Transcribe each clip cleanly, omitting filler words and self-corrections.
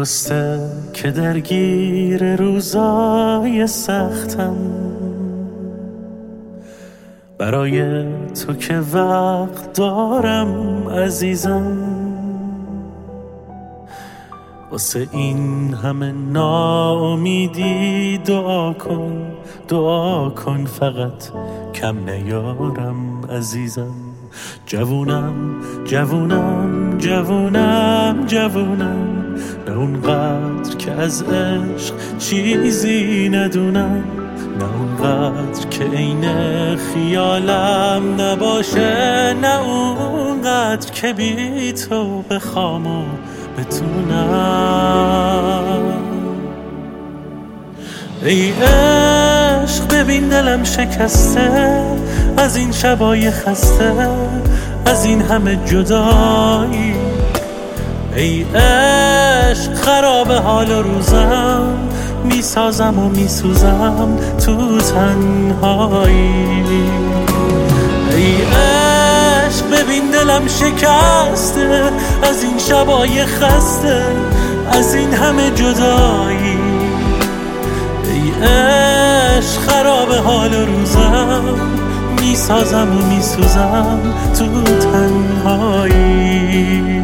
درسته که درگیر روزای سختم، برای تو که وقت دارم عزیزم. واسه این همه ناامیدی دعا کن فقط کم نیارم عزیزم. جوونم نه اونقدر که از عشق چیزی ندونم، نه اونقدر که عین خیالم نباشه، نه اونقدر که بی تو بخوام و بتونم. ای عشق ببین دلم شکسته از این شبای خسته، از این همه جدایی. ای عشق خراب حال روزم، میسازم و میسوزم تو تنهایی. ای عشق ببین دلم شکسته از این شبای خسته، از این همه جدایی. ای عشق خراب حال روزم، میسازم و میسوزم تو تنهایی.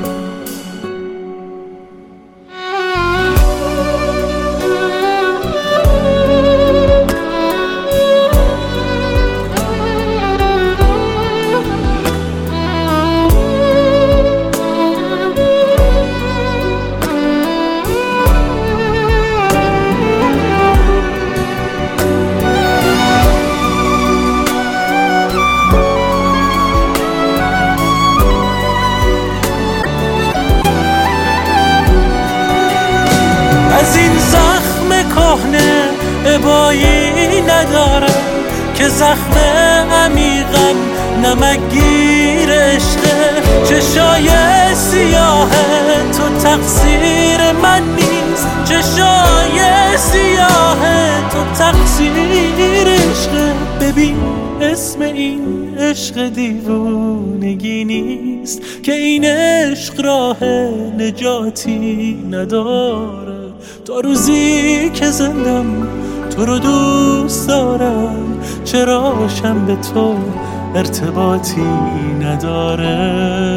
از این زخم کهنه ابایی ندارم که زخم عمیقم نمکگیر عشقه. چشای سیاه تو تقصیر من نیست، چشای سیاه تو تقصیر عشقه. ببین اسم این عشق دیوونگی نیست که این عشق راه نجاتی نداره. تا روزی که زندم تو رو دوست دارم، چراشم به تو ارتباطی نداره.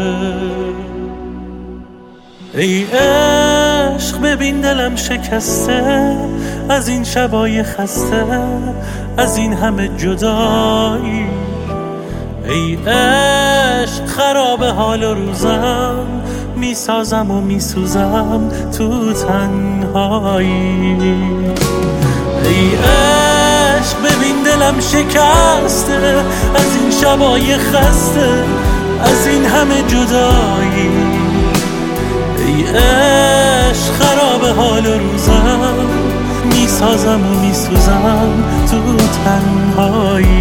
ای عشق ببین دلم شکسته از این شبای خسته، از این همه جدایی. ای عشق خراب حال روزم، میسازم و میسوزم تو تنهایی. ای عشق ببین دلم شکسته از این شبای خسته، از این همه جدایی. ای عشق خراب حال روزم، میسازم و میسوزم تو تنهایی.